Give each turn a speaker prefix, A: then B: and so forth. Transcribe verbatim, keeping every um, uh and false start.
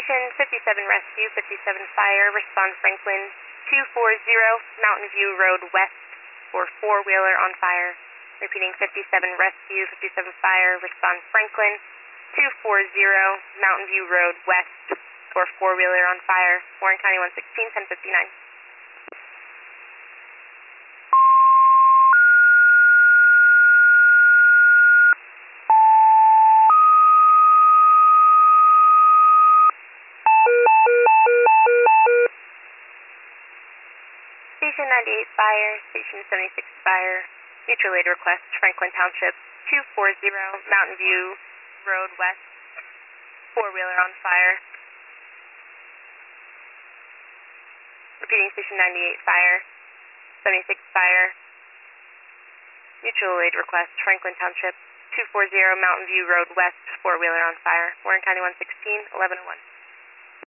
A: Station fifty-seven Rescue, fifty-seven Fire, respond Franklin two four zero, Mountain View Road West for four-wheeler on fire. Repeating fifty-seven Rescue, fifty-seven Fire, respond Franklin two four zero, Mountain View Road West for four-wheeler on fire. Warren County one sixteen, ten fifty-nine. Station ninety-eight Fire, Station seventy-six Fire, mutual aid request, Franklin Township two four zero, Mountain View Road West, four-wheeler on fire. Repeating Station ninety-eight Fire, seventy-six Fire, mutual aid request, Franklin Township two four zero, Mountain View Road West, four-wheeler on fire. Warren County one sixteen, eleven oh one.